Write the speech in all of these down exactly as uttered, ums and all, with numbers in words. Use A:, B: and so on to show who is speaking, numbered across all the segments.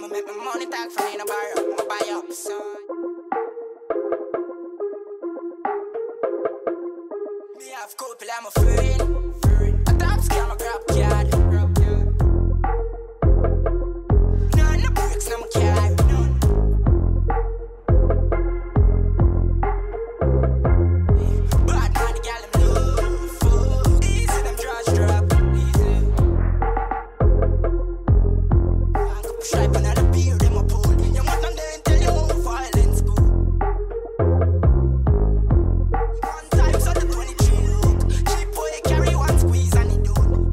A: make my money talk for me, no borrow, I buy up, son. Me have couple, I'm a friend. A top scam, a grab card. None of bricks, no car. Bad man, the gal, them love. Fuck. Easy, them draws drop. Easy. I could stripe another beer, them a pull. You want them there and tell you how violence go. One time, so the twenty-three look. Cheap boy, carry one squeeze and it done.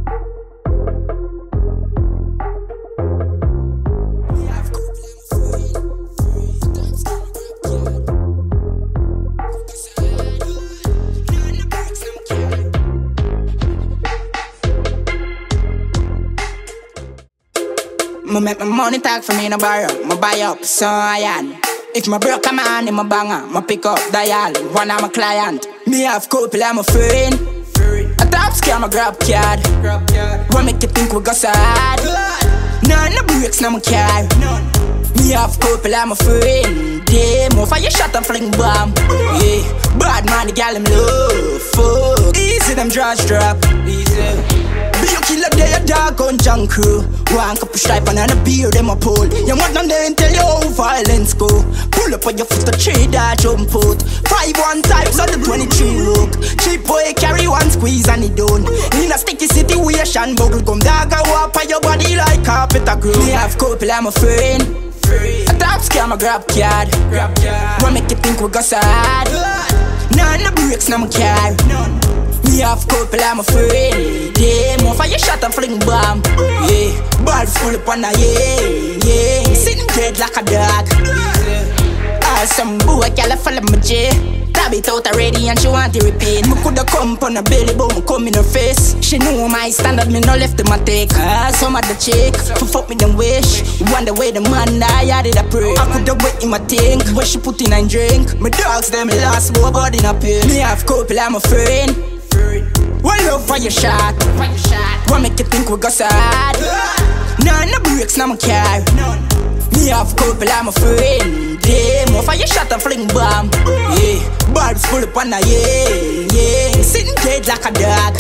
A: We have couple, I'm a friend. Times can grab card. Couple side. None of bricks, no car. Me make my money talk for me, no borrow. Me buy up, so I am. If my broke, I'm on in my banger. Me pick up dial, one of my client. Me have couple, I'm a friend. A top scam, a grab card. What make you think we go sad? None of bricks, no my car. Me have couple, I'm a friend. Damn, off your shot and fling bomb. Yeah, bad man, the gal them love. Fuck, easy them draws drop. Easy. Be a killer, they a dog on junk crew. One cup of stripe and a beer, them a pull. You want them there and tell you how violence go. Pull up on your foot, the trade that jump out. Five one times on the twenty-three look. Cheap boy carry one squeeze and it done. In a sticky situation, bubble gum dog a walk on your body like carpet a grow. Me have couple, I'm a friend. A top scam, a grab card. What make you think we go sad? None of bricks, no my car. Me have couple, I'm a friend. Damn, off your shot and fling bomb. Yeah, ball full up on a yeah, yeah. Sitting dead like a dog. Ah, some boy can't follow my J. Tab it out already and she want to repeat. Me coulda come on her belly, but me come in her face. She know my standard, me no left in my take. Ah, some of the chick, for fuck me them wish. Wonder where the man die, I did a pray. I coulda wait in my tank, where she put in and drink. My dogs them last, but body in a pain. Me have couple, I'm a friend. What love for your shot? What make you think we go sad? None of bricks, no my car. Me have couple, I'm a friend. Damn, off your shot and fling bomb. Yeah, barbs full up on a yeah, yeah. Sitting dead like a dog.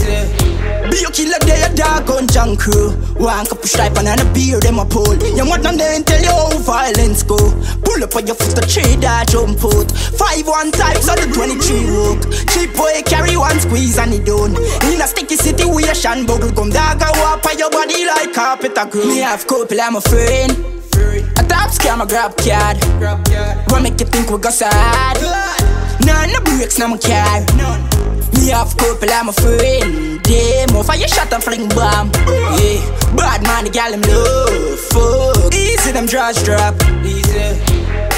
A: Be a killer, they a dog on junk crew. One cup of stripe and a beer, them a pull. You want them there and tell you how violence go. Pull up on your foot, the trade that jump out. Five one times on the twenty-three look. Cheap boy carry one squeeze and it done. In a sticky situation, bubble gum dog a walk on your body like carpet a grow. Me have couple, I'm a friend. A top scam, a grab card. What make you think we go sad? None of bricks, no my car. Me have couple, I'm a friend. Damn, off your shot and fling bomb. Yeah, bad man, the gal them love. Fuck, easy them draws drop. Easy.